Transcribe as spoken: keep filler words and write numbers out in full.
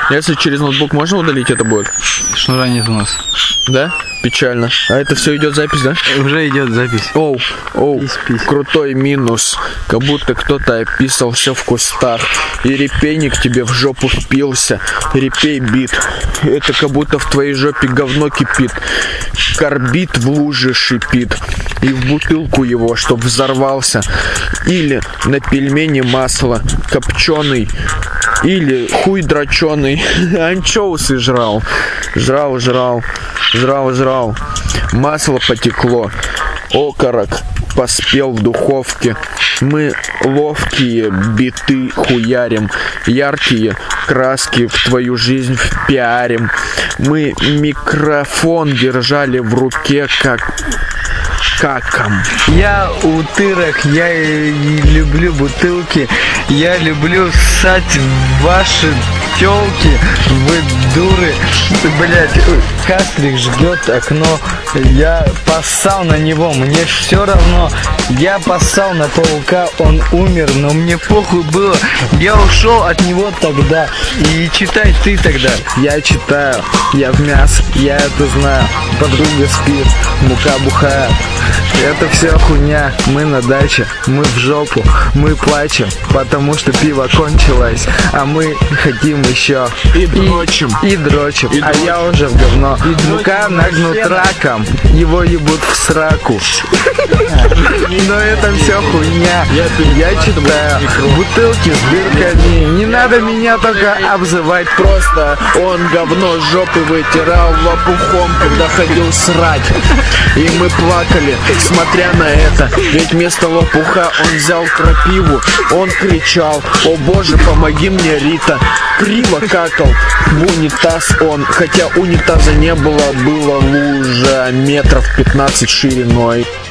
Если через ноутбук можно удалить, это будет? Шнура нет у нас. Да? Печально. А это все идет запись, да? Уже идет запись. Оу, оу, Пись, пись. крутой минус. Как будто кто-то описался в кустах. И репейник тебе в жопу впился. Репей бит. Это как будто в твоей жопе говно кипит. Карбид в луже шипит. И в бутылку его, чтоб взорвался. Или на пельмени масло копченый. Или хуй дроченый. Анчоусы жрал. Жрал, жрал. Жрал, жрал. Масло потекло. Окорок поспел в духовке. Мы ловкие биты хуярим. Яркие краски в твою жизнь впиарим. Мы микрофон держали в руке, как каком. Я утырок, я и люблю бутылки, я люблю ссать ваши тёлки, вы дуры, блять, Кастрик жгет окно, я поссал на него, мне все равно, я поссал на паука, он умер, но мне похуй было, я ушел от него тогда, и читай ты тогда. Я читаю, я в мясо, я это знаю, подруга спит, мука бухает. Это все хуйня, мы на даче, мы в жопу, мы плачем, потому что пиво кончилось, а мы хотим еще. И дрочим. И, и дрочим, и а дрочим. Я уже в говно. И мука нагнут раком, его ебут в сраку. Но это все хуйня, я читаю, бутылки с дырками, не надо меня только обзывать, просто он говно с жопы вытирал лопухом, когда ходил срать. И мы плакали, смотря на это, ведь вместо лопуха он взял крапиву, он кричал: о боже, помоги мне, Рита. Криво какал в унитаз он, хотя унитаза не было, была лужа метров пятнадцать шириной.